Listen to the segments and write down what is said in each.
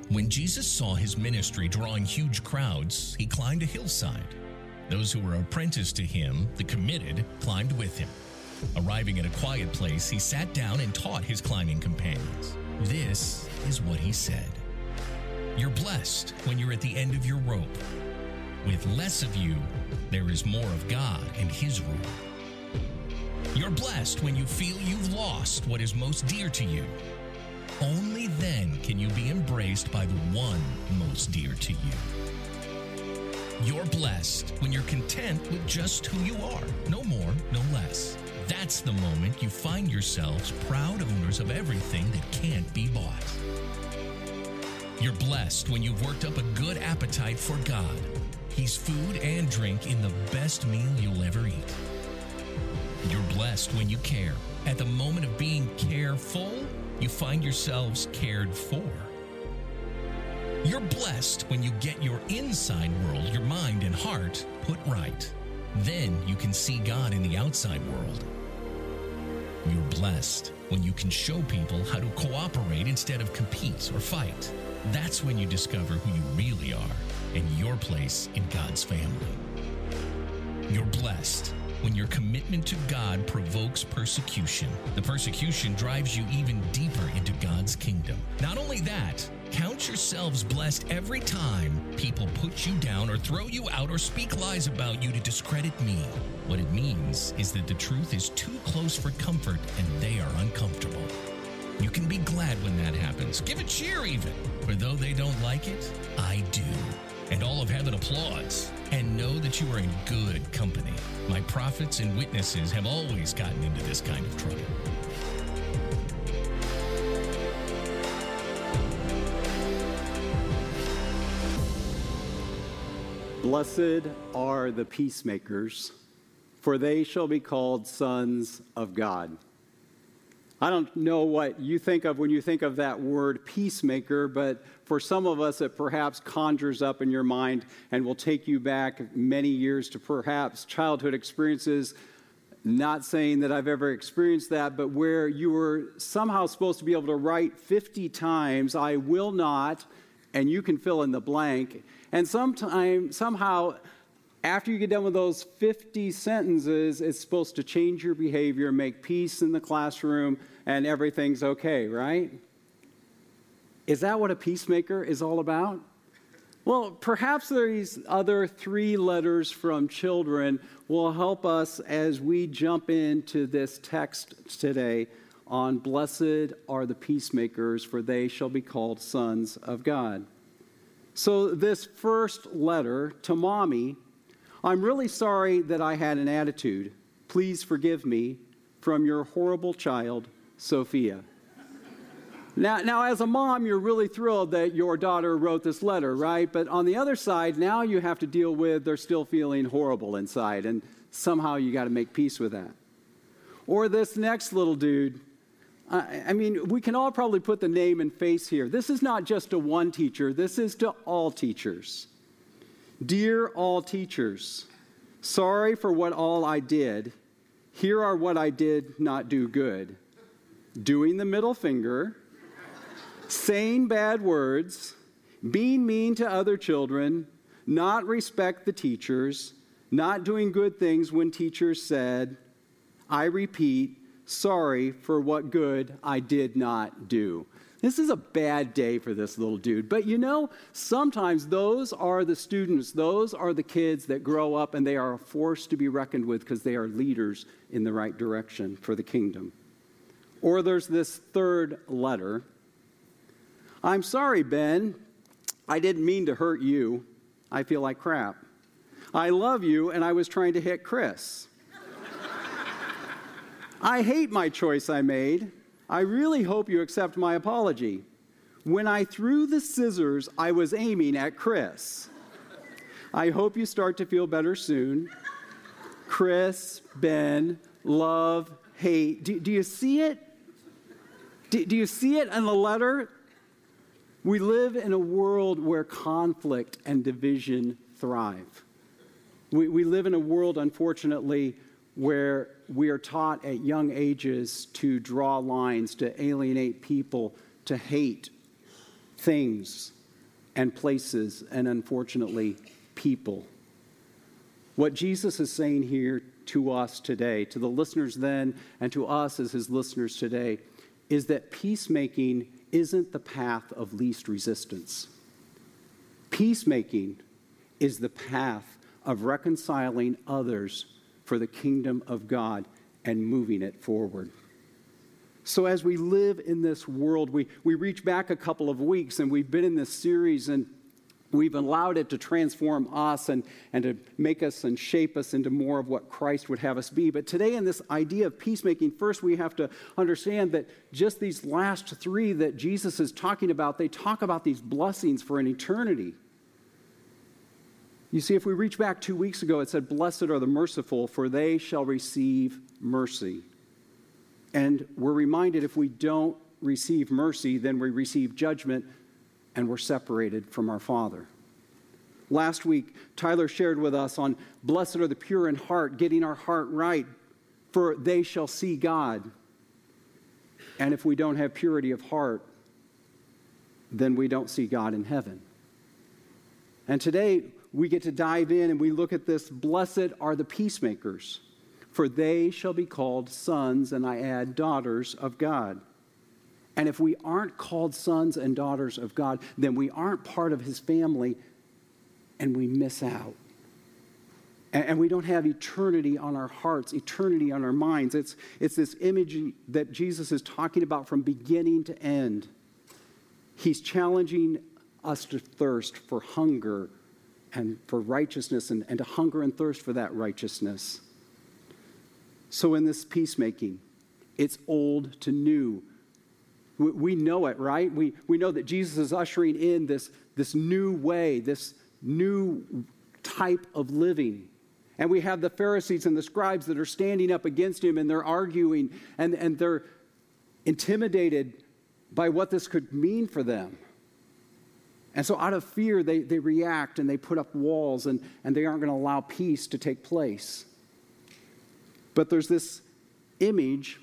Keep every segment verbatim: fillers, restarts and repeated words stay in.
When Jesus saw his ministry drawing huge crowds, he climbed a hillside. Those who were apprenticed to him, the committed, climbed with him. Arriving at a quiet place, he sat down and taught his climbing companions. This is what he said. You're blessed when you're at the end of your rope. With less of you, there is more of God and his rule. You're blessed when you feel you've lost what is most dear to you. Only then can you be embraced by the one most dear to you. You're blessed when you're content with just who you are, no more, no less. That's the moment you find yourselves proud owners of everything that can't be bought. You're blessed when you've worked up a good appetite for God. He's food and drink in the best meal you'll ever eat. You're blessed when you care. At the moment of being careful, you find yourselves cared for. You're blessed when you get your inside world, your mind and heart, put right. Then you can see God in the outside world. You're blessed when you can show people how to cooperate instead of compete or fight. That's when you discover who you really are and your place in God's family. You're blessed when your commitment to God provokes persecution. The persecution drives you even deeper into God's kingdom. Not only that, count yourselves blessed every time people put you down or throw you out or speak lies about you to discredit me. What it means is that the truth is too close for comfort and they are uncomfortable. You can be glad when that happens. Give a cheer even. For though they don't like it, I do. And all of heaven applauds. And know that you are in good company. My prophets and witnesses have always gotten into this kind of trouble. Blessed are the peacemakers, for they shall be called sons of God. I don't know what you think of when you think of that word peacemaker, but for some of us it perhaps conjures up in your mind and will take you back many years to perhaps childhood experiences. Not saying that I've ever experienced that, but where you were somehow supposed to be able to write fifty times, I will not, and you can fill in the blank. And sometime, somehow, after you get done with those fifty sentences, it's supposed to change your behavior, make peace in the classroom, and everything's okay, right? Is that what a peacemaker is all about? Well, perhaps these other three letters from children will help us as we jump into this text today on blessed are the peacemakers, for they shall be called sons of God. So this first letter to Mommy, I'm really sorry that I had an attitude. Please forgive me from your horrible child, Sophia. Now, now, as a mom, you're really thrilled that your daughter wrote this letter, right? But on the other side, now you have to deal with they're still feeling horrible inside, and somehow you got to make peace with that. Or this next little dude, I, I mean, we can all probably put the name and face here. This is not just to one teacher. This is to all teachers. Dear all teachers, sorry for what all I did. Here are what I did not do good. Doing the middle finger, saying bad words, being mean to other children, not respect the teachers, not doing good things when teachers said, I repeat, sorry for what good I did not do. This is a bad day for this little dude. But you know, sometimes those are the students, those are the kids that grow up and they are a force to be reckoned with because they are leaders in the right direction for the kingdom. Or there's this third letter. I'm sorry, Ben. I didn't mean to hurt you. I feel like crap. I love you, and I was trying to hit Chris. I hate my choice I made. I really hope you accept my apology. When I threw the scissors, I was aiming at Chris. I hope you start to feel better soon. Chris, Ben, love, hate. Do, do you see it? Do, do you see it in the letter? We live in a world where conflict and division thrive. We, we live in a world, unfortunately, where we are taught at young ages to draw lines, to alienate people, to hate things. and places and, unfortunately, people. What Jesus is saying here to us today, to the listeners then and to us as his listeners today, is that peacemaking isn't the path of least resistance. Peacemaking is the path of reconciling others for the kingdom of God and moving it forward. So as we live in this world, we, we reach back a couple of weeks and we've been in this series and we've allowed it to transform us and, and to make us and shape us into more of what Christ would have us be. But today in this idea of peacemaking, first we have to understand that just these last three that Jesus is talking about, they talk about these blessings for an eternity. You see, if we reach back two weeks ago, it said, "Blessed are the merciful, for they shall receive mercy." And we're reminded if we don't receive mercy, then we receive judgment and we're separated from our Father. Last week, Tyler shared with us on blessed are the pure in heart, getting our heart right, for they shall see God. And if we don't have purity of heart, then we don't see God in heaven. And today, we get to dive in and we look at this, blessed are the peacemakers, for they shall be called sons, and I add, daughters of God. And if we aren't called sons and daughters of God, then we aren't part of his family, and we miss out. And, and we don't have eternity on our hearts, eternity on our minds. It's, it's this image that Jesus is talking about from beginning to end. He's challenging us to thirst for hunger and for righteousness, and, and to hunger and thirst for that righteousness. So in this peacemaking, it's old to new. We, we know it, right? We, we know that Jesus is ushering in this, this new way, this new type of living. And we have the Pharisees and the scribes that are standing up against him, and they're arguing, and, and they're intimidated by what this could mean for them. And so out of fear, they, they react and they put up walls, and, and they aren't going to allow peace to take place. But there's this image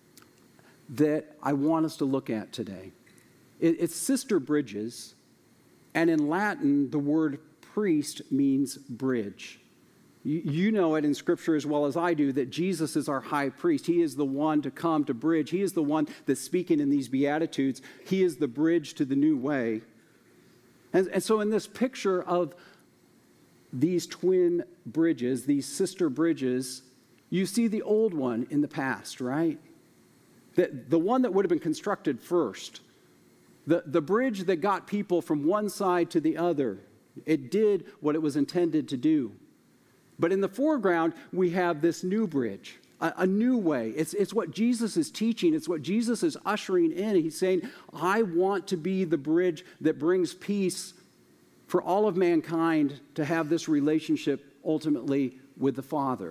that I want us to look at today. It, it's sister bridges, and in Latin, the word priest means bridge. You, you know it in Scripture as well as I do, that Jesus is our high priest. He is the one to come to bridge. He is the one that's speaking in these Beatitudes. He is the bridge to the new way. And, and so in this picture of these twin bridges, these sister bridges, you see the old one in the past, right? The, the one that would have been constructed first. The, the bridge that got people from one side to the other. It did what it was intended to do. But in the foreground, we have this new bridge, a, a new way. It's, it's what Jesus is teaching. It's what Jesus is ushering in. He's saying, I want to be the bridge that brings peace for all of mankind to have this relationship ultimately with the Father.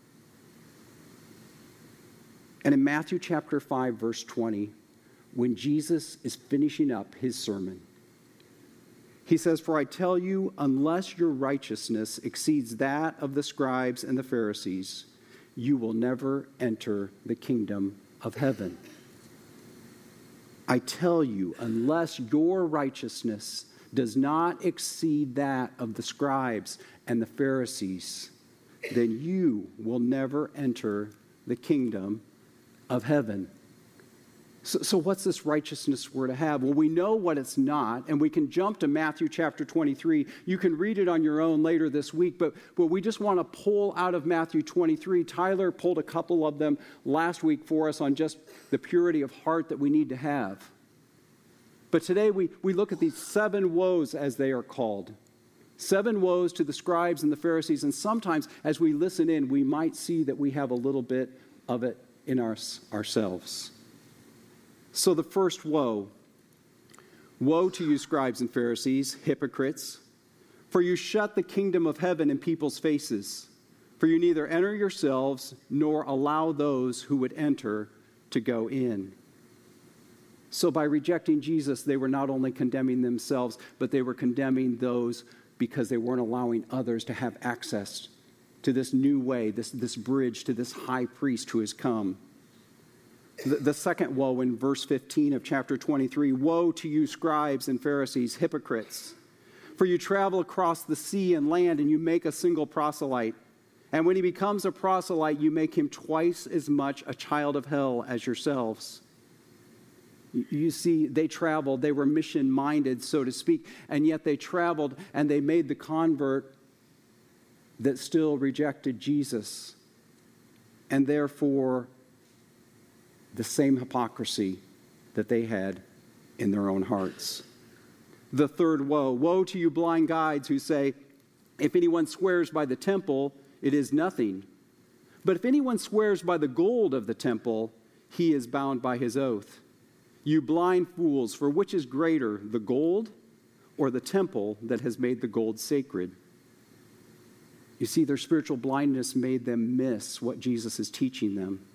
And in Matthew chapter five, verse twenty, when Jesus is finishing up his sermon, he says, "For I tell you, unless your righteousness exceeds that of the scribes and the Pharisees, you will never enter the kingdom of heaven." I tell you, unless your righteousness does not exceed that of the scribes and the Pharisees, then you will never enter the kingdom of heaven. So, so what's this righteousness we're to have? Well, we know what it's not, and we can jump to Matthew chapter twenty-three. You can read it on your own later this week, but, but we just want to pull out of Matthew twenty-three. Tyler pulled a couple of them last week for us on just the purity of heart that we need to have. But today we, we look at these seven woes, as they are called. Seven woes to the scribes and the Pharisees, and sometimes as we listen in, we might see that we have a little bit of it in our, ourselves. So the first woe, woe to you scribes and Pharisees, hypocrites, for you shut the kingdom of heaven in people's faces, for you neither enter yourselves nor allow those who would enter to go in. So by rejecting Jesus, they were not only condemning themselves, but they were condemning those because they weren't allowing others to have access to this new way, this, this bridge to this high priest who has come. The, the second woe in verse fifteen of chapter twenty-three, woe to you scribes and Pharisees, hypocrites, For you travel across the sea and land, and you make a single proselyte. And when he becomes a proselyte, you make him twice as much a child of hell as yourselves. You see, they traveled, they were mission-minded, so to speak, and yet they traveled and they made the convert that still rejected Jesus. And therefore, the same hypocrisy that they had in their own hearts. The third woe. Woe to you blind guides who say, if anyone swears by the temple, it is nothing. But if anyone swears by the gold of the temple, he is bound by his oath. You blind fools, for which is greater, the gold or the temple that has made the gold sacred? You see, their spiritual blindness made them miss what Jesus is teaching them.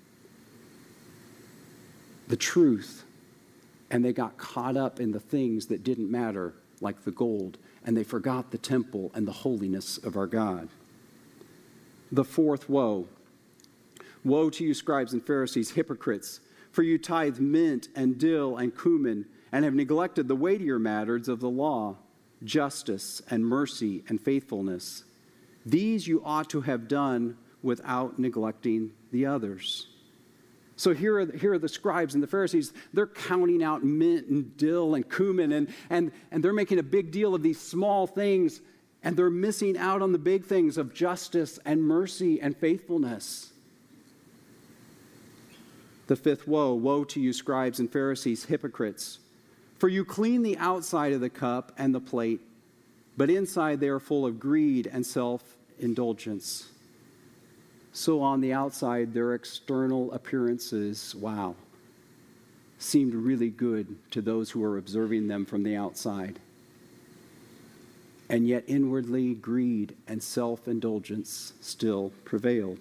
The truth. And they got caught up in the things that didn't matter, like the gold, and they forgot the temple and the holiness of our God. The fourth woe. Woe to you, scribes and Pharisees, hypocrites, for you tithe mint and dill and cumin, and have neglected the weightier matters of the law, justice and mercy and faithfulness. These you ought to have done without neglecting the others. So here are, here are the scribes and the Pharisees. They're counting out mint and dill and cumin, and, and, and they're making a big deal of these small things, and they're missing out on the big things of justice and mercy and faithfulness. The fifth woe. Woe to you, scribes and Pharisees, hypocrites! For you clean the outside of the cup and the plate, but inside they are full of greed and self-indulgence. So on the outside, their external appearances, wow, seemed really good to those who were observing them from the outside. And yet inwardly, greed and self-indulgence still prevailed.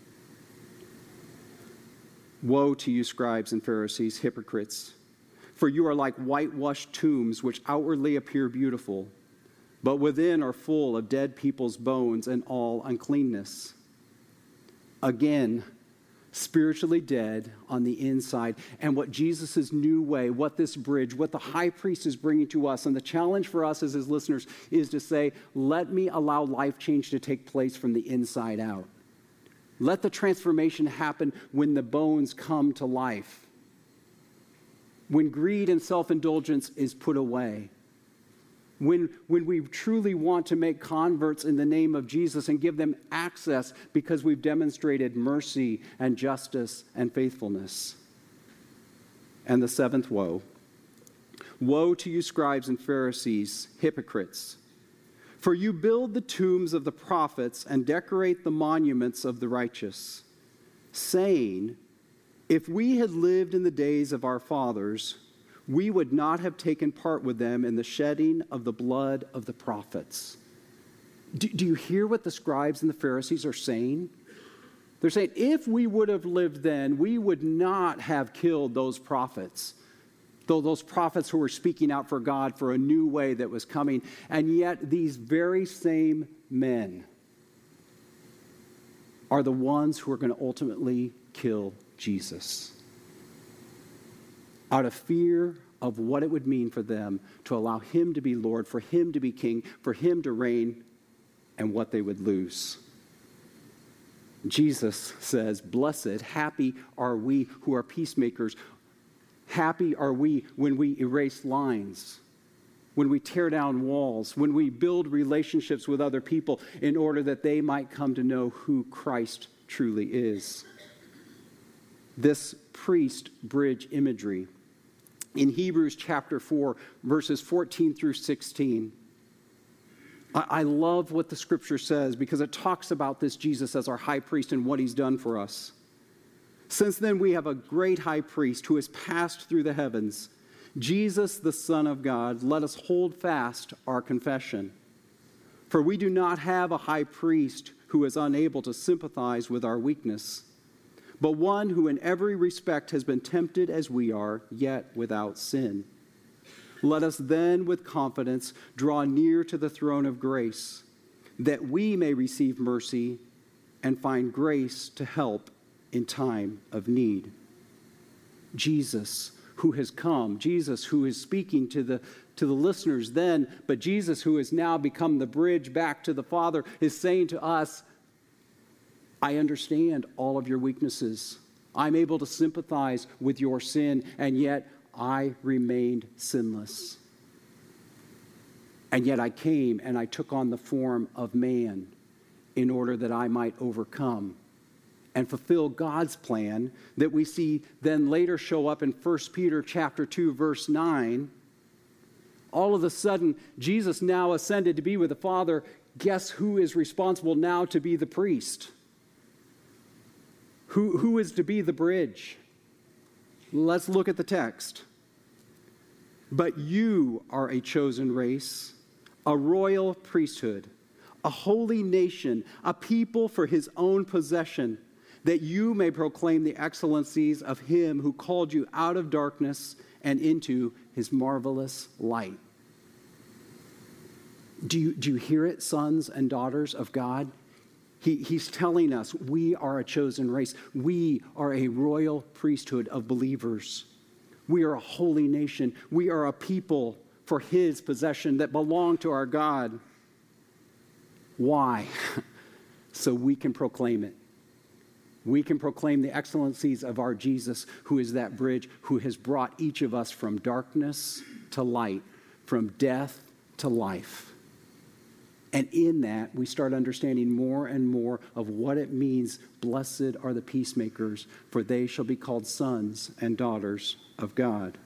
Woe to you, scribes and Pharisees, hypocrites! For you are like whitewashed tombs, which outwardly appear beautiful, but within are full of dead people's bones and all uncleanness. Again, spiritually dead on the inside. And what Jesus' new way, what this bridge, what the high priest is bringing to us, and the challenge for us as his listeners is to say, let me allow life change to take place from the inside out. Let the transformation happen when the bones come to life. When greed and self-indulgence is put away. When, when we truly want to make converts in the name of Jesus and give them access because we've demonstrated mercy and justice and faithfulness. And the seventh woe. Woe to you, scribes and Pharisees, hypocrites! For you build the tombs of the prophets and decorate the monuments of the righteous, saying, if we had lived in the days of our fathers, we would not have taken part with them in the shedding of the blood of the prophets. Do, do you hear what the scribes and the Pharisees are saying? They're saying, if we would have lived then, we would not have killed those prophets. Though those prophets who were speaking out for God for a new way that was coming. And yet these very same men are the ones who are going to ultimately kill Jesus. Out of fear of what it would mean for them to allow him to be Lord, for him to be king, for him to reign, and what they would lose. Jesus says, blessed, happy are we who are peacemakers. Happy are we when we erase lines, when we tear down walls, when we build relationships with other people in order that they might come to know who Christ truly is. This priest bridge imagery in Hebrews chapter four, verses fourteen through sixteen. I, I love what the scripture says because it talks about this Jesus as our high priest and what he's done for us. Since then we have a great high priest who has passed through the heavens, Jesus, the Son of God. Let us hold fast our confession. For we do not have a high priest who is unable to sympathize with our weakness, but one who in every respect has been tempted as we are, yet without sin. Let us then with confidence draw near to the throne of grace, that we may receive mercy and find grace to help in time of need. Jesus, who has come, Jesus who is speaking to the, to the listeners then, but Jesus who has now become the bridge back to the Father, is saying to us, I understand all of your weaknesses. I'm able to sympathize with your sin, and yet I remained sinless. And yet I came and I took on the form of man in order that I might overcome and fulfill God's plan that we see then later show up in First Peter chapter two, verse nine. All of a sudden, Jesus now ascended to be with the Father. Guess who is responsible now to be the priest? Who, who is to be the bridge? Let's look at the text. But you are a chosen race, a royal priesthood, a holy nation, a people for his own possession, that you may proclaim the excellencies of him who called you out of darkness and into his marvelous light. Do you, do you hear it, sons and daughters of God? He, he's telling us we are a chosen race. We are a royal priesthood of believers. We are a holy nation. We are a people for his possession that belong to our God. Why? So we can proclaim it. We can proclaim the excellencies of our Jesus, who is that bridge, who has brought each of us from darkness to light, from death to life. And in that, we start understanding more and more of what it means, blessed are the peacemakers, for they shall be called sons and daughters of God.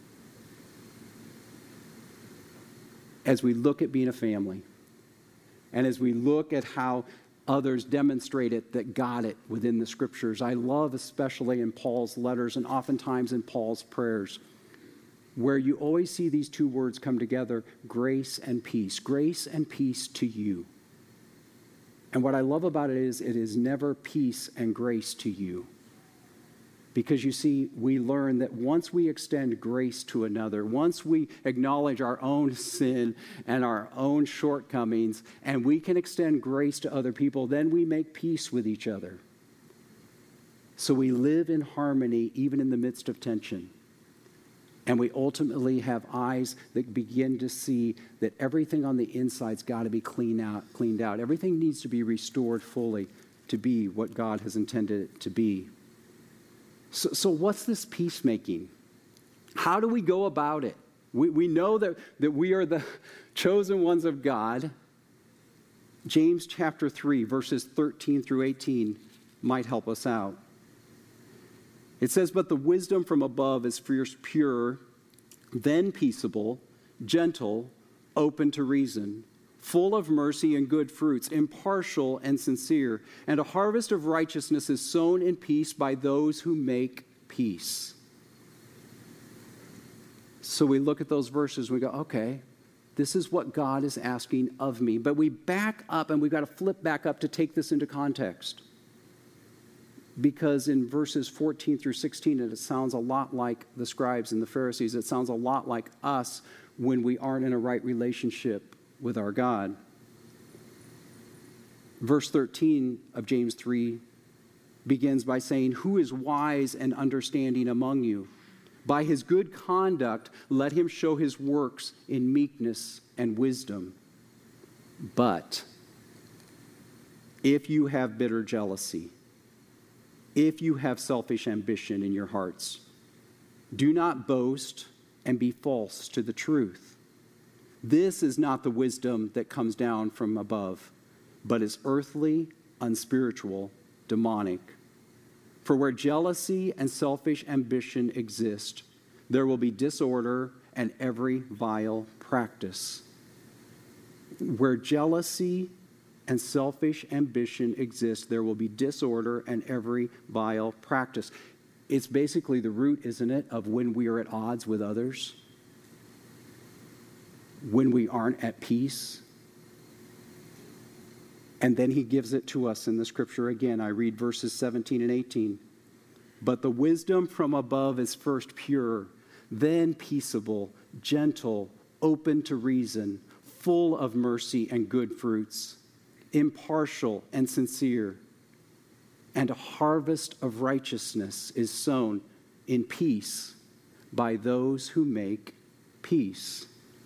As we look at being a family, and as we look at how others demonstrate it that got it within the scriptures, I love especially in Paul's letters and oftentimes in Paul's prayers, where you always see these two words come together, grace and peace. Grace and peace to you. And what I love about it is it is never peace and grace to you. Because you see, we learn that once we extend grace to another, once we acknowledge our own sin and our own shortcomings, and we can extend grace to other people, then we make peace with each other. So we live in harmony even in the midst of tension. And we ultimately have eyes that begin to see that everything on the inside's got to be cleaned out, cleaned out. Everything needs to be restored fully to be what God has intended it to be. So, so what's this peacemaking? How do we go about it? We, we know that, that we are the chosen ones of God. James chapter three, verses thirteen through eighteen might help us out. It says, but the wisdom from above is first pure, then peaceable, gentle, open to reason, full of mercy and good fruits, impartial and sincere. And a harvest of righteousness is sown in peace by those who make peace. So we look at those verses and we go, okay, this is what God is asking of me. But we back up and we've got to flip back up to take this into context. Because in verses fourteen through sixteen, it sounds a lot like the scribes and the Pharisees. It sounds a lot like us when we aren't in a right relationship with our God. Verse thirteen of James three begins by saying, who is wise and understanding among you? By his good conduct, let him show his works in meekness and wisdom. But if you have bitter jealousy, if you have selfish ambition in your hearts, do not boast and be false to the truth. This is not the wisdom that comes down from above, but is earthly, unspiritual, demonic. For where jealousy and selfish ambition exist, there will be disorder and every vile practice. Where jealousy and selfish ambition exist, there will be disorder and every vile practice. It's basically the root, isn't it, of when we are at odds with others, when we aren't at peace. And then he gives it to us in the scripture again. I read verses seventeen and eighteen. But the wisdom from above is first pure, then peaceable, gentle, open to reason, full of mercy and good fruits, impartial and sincere. And a harvest of righteousness is sown in peace by those who make peace.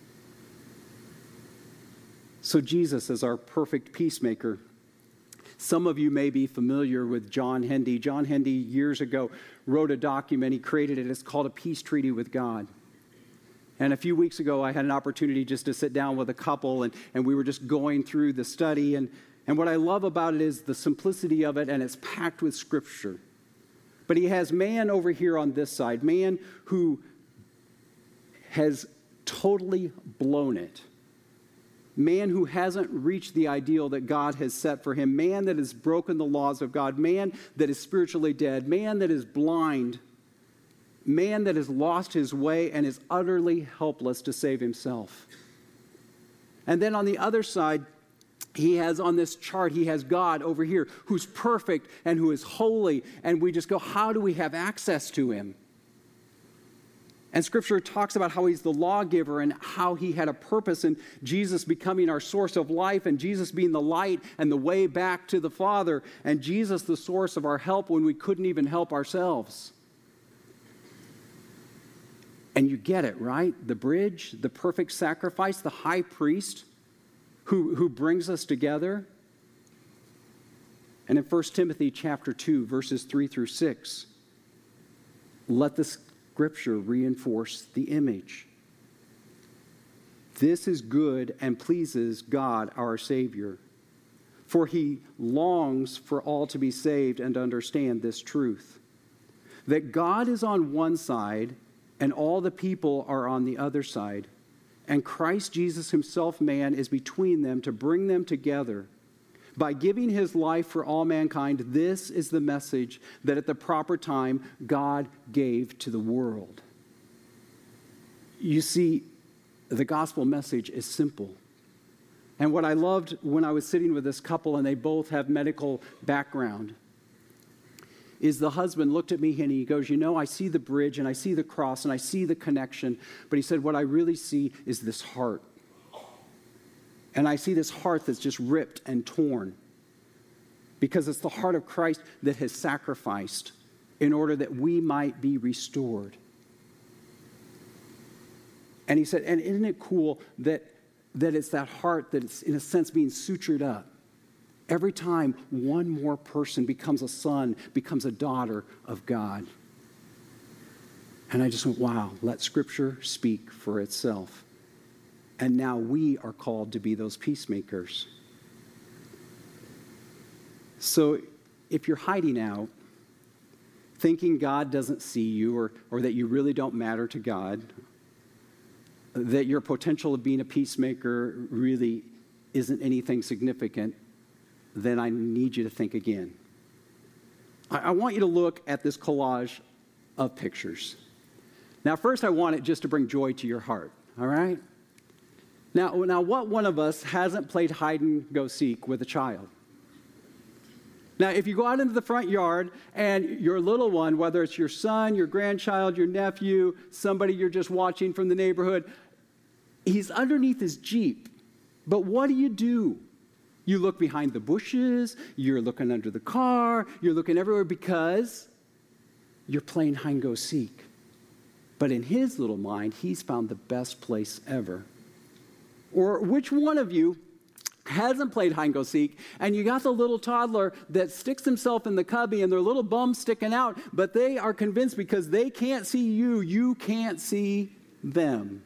So Jesus is our perfect peacemaker. Some of you may be familiar with John Hendy. John Hendy, years ago, wrote a document. He created it. It's called A Peace Treaty with God. And a few weeks ago, I had an opportunity just to sit down with a couple, and, and we were just going through the study. And, and what I love about it is the simplicity of it, and it's packed with Scripture. But he has man over here on this side, man who has totally blown it. Man who hasn't reached the ideal that God has set for him. Man that has broken the laws of God. Man that is spiritually dead. Man that is blind. Man that has lost his way and is utterly helpless to save himself. And then on the other side, he has on this chart, he has God over here who's perfect and who is holy. And we just go, how do we have access to him? And Scripture talks about how he's the lawgiver and how he had a purpose in Jesus becoming our source of life and Jesus being the light and the way back to the Father and Jesus the source of our help when we couldn't even help ourselves. And you get it, right? The bridge, the perfect sacrifice, the high priest who, who brings us together. And in First Timothy chapter two, verses three through six, let this Scripture reinforce the image. This is good and pleases God our Savior, for he longs for all to be saved and understand this truth, that God is on one side and all the people are on the other side, and Christ Jesus himself, man, is between them to bring them together. By giving his life for all mankind, this is the message that at the proper time God gave to the world. You see, the gospel message is simple. And what I loved when I was sitting with this couple, and they both have medical background, is the husband looked at me and he goes, you know, I see the bridge and I see the cross and I see the connection, but he said, what I really see is this heart. And I see this heart that's just ripped and torn because it's the heart of Christ that has sacrificed in order that we might be restored. And he said, and isn't it cool that, that it's that heart that's in a sense being sutured up? Every time one more person becomes a son, becomes a daughter of God. And I just went, wow, let Scripture speak for itself. And now we are called to be those peacemakers. So if you're hiding out, thinking God doesn't see you or, or that you really don't matter to God, that your potential of being a peacemaker really isn't anything significant, then I need you to think again. I, I want you to look at this collage of pictures. Now, first I want it just to bring joy to your heart, all right? Now, now, what one of us hasn't played hide-and-go-seek with a child? Now, if you go out into the front yard and your little one, whether it's your son, your grandchild, your nephew, somebody you're just watching from the neighborhood, he's underneath his Jeep. But what do you do? You look behind the bushes, you're looking under the car, you're looking everywhere because you're playing hide-and-go-seek. But in his little mind, he's found the best place ever. Or which one of you hasn't played hide-and-go-seek, and you got the little toddler that sticks himself in the cubby and their little bum sticking out, but they are convinced because they can't see you, you can't see them.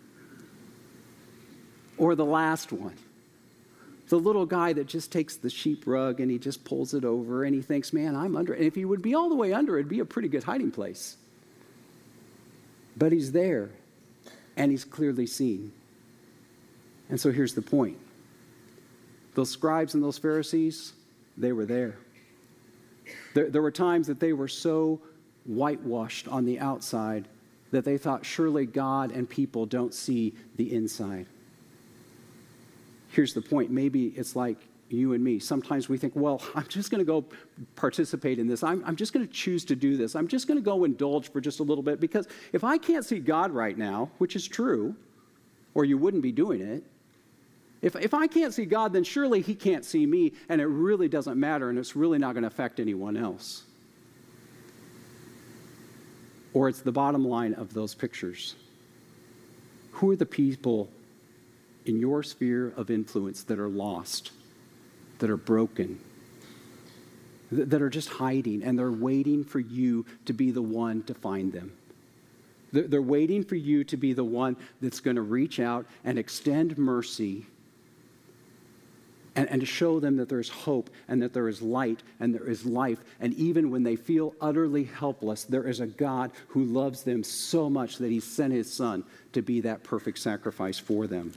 Or the last one, the little guy that just takes the sheep rug and he just pulls it over and he thinks, man, I'm under it. And if he would be all the way under, it'd be a pretty good hiding place. But he's there, and he's clearly seen. And so here's the point. Those scribes and those Pharisees, they were there. There, there were times that they were so whitewashed on the outside that they thought surely God and people don't see the inside. Here's the point. Maybe it's like you and me. Sometimes we think, well, I'm just going to go participate in this. I'm, I'm just going to choose to do this. I'm just going to go indulge for just a little bit because if I can't see God right now, which is true, or you wouldn't be doing it, If, if I can't see God, then surely he can't see me, and it really doesn't matter, and it's really not going to affect anyone else. Or it's the bottom line of those pictures. Who are the people in your sphere of influence that are lost, that are broken, that are just hiding, and they're waiting for you to be the one to find them? They're waiting for you to be the one that's going to reach out and extend mercy and, and to show them that there's hope and that there is light and there is life. And even when they feel utterly helpless, there is a God who loves them so much that he sent his son to be that perfect sacrifice for them.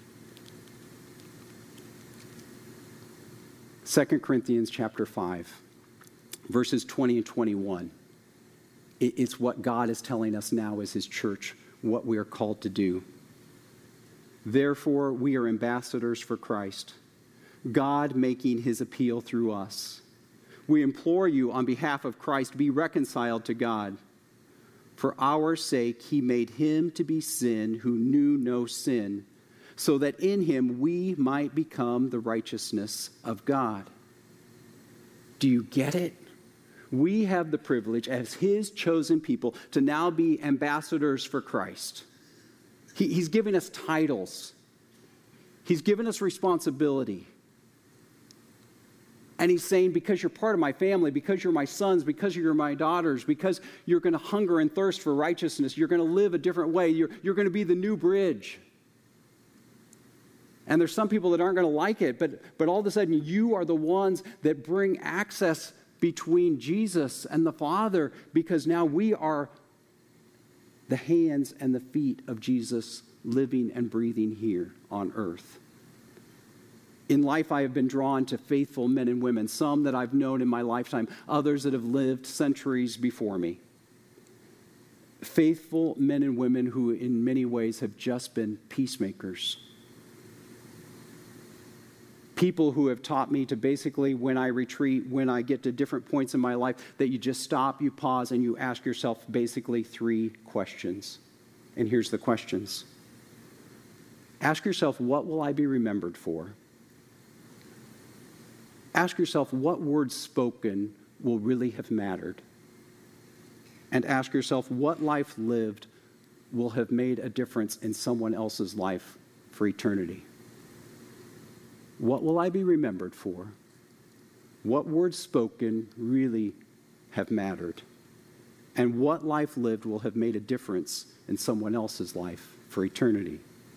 Second Corinthians chapter five, verses twenty and twenty-one. It's what God is telling us now as his church, what we are called to do. Therefore, we are ambassadors for Christ, God making his appeal through us. We implore you on behalf of Christ, be reconciled to God. For our sake, he made him to be sin who knew no sin, so that in him we might become the righteousness of God. Do you get it? We have the privilege as his chosen people to now be ambassadors for Christ. He, he's given us titles. He's given us responsibility. And he's saying, because you're part of my family, because you're my sons, because you're my daughters, because you're going to hunger and thirst for righteousness, you're going to live a different way, you're, you're going to be the new bridge. And there's some people that aren't going to like it, but, but all of a sudden you are the ones that bring access between Jesus and the Father, because now we are the hands and the feet of Jesus living and breathing here on earth. In life, I have been drawn to faithful men and women, some that I've known in my lifetime, others that have lived centuries before me. Faithful men and women who in many ways have just been peacemakers. People who have taught me to basically, when I retreat, when I get to different points in my life, that you just stop, you pause, and you ask yourself basically three questions. And here's the questions. Ask yourself, what will I be remembered for? Ask yourself, what words spoken will really have mattered? And ask yourself, what life lived will have made a difference in someone else's life for eternity? What will I be remembered for? What words spoken really have mattered? And what life lived will have made a difference in someone else's life for eternity?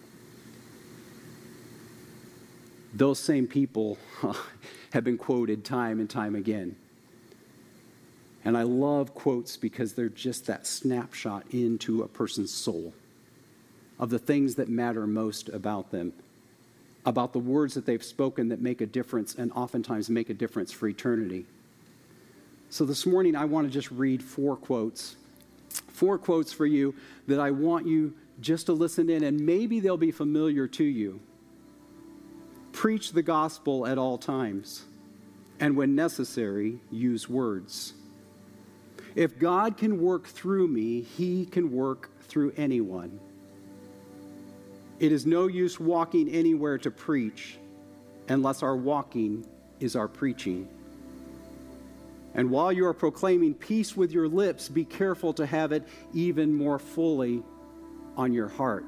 Those same people have been quoted time and time again. And I love quotes because they're just that snapshot into a person's soul of the things that matter most about them, about the words that they've spoken that make a difference and oftentimes make a difference for eternity. So this morning, I want to just read four quotes, four quotes for you that I want you just to listen in, and maybe they'll be familiar to you. Preach the gospel at all times, and when necessary, use words. If God can work through me, he can work through anyone. It is no use walking anywhere to preach unless our walking is our preaching. And while you are proclaiming peace with your lips, be careful to have it even more fully on your heart.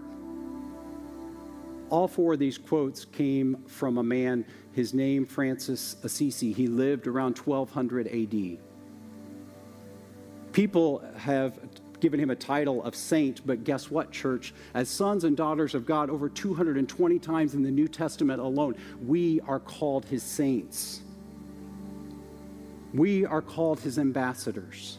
All four of these quotes came from a man, his name Francis Assisi. He lived around twelve hundred A D. People have given him a title of saint, but guess what, church? As sons and daughters of God, over two hundred twenty times in the New Testament alone, we are called his saints. We are called his ambassadors.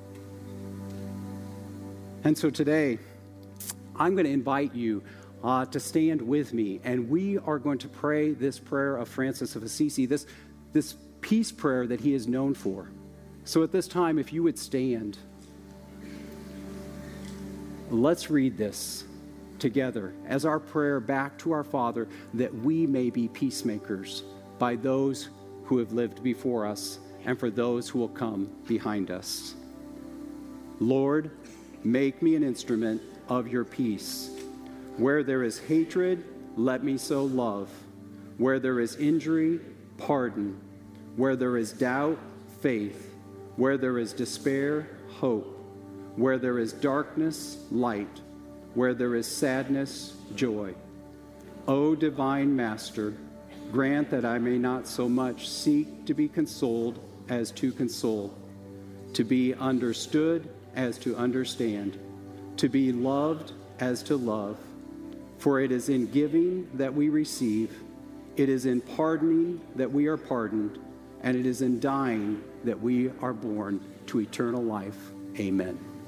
And so today, I'm going to invite you uh, to stand with me, and we are going to pray this prayer of Francis of Assisi, this, this peace prayer that he is known for. So at this time, if you would stand, let's read this together as our prayer back to our Father, that we may be peacemakers by those who have lived before us and for those who will come behind us. Lord, make me an instrument of your peace. Where there is hatred, let me sow love. Where there is injury, pardon. Where there is doubt, faith. Where there is despair, hope. Where there is darkness, light. Where there is sadness, joy. O divine Master, grant that I may not so much seek to be consoled as to console, to be understood as to understand, to be loved as to love. For it is in giving that we receive, it is in pardoning that we are pardoned, and it is in dying that we are born to eternal life. Amen.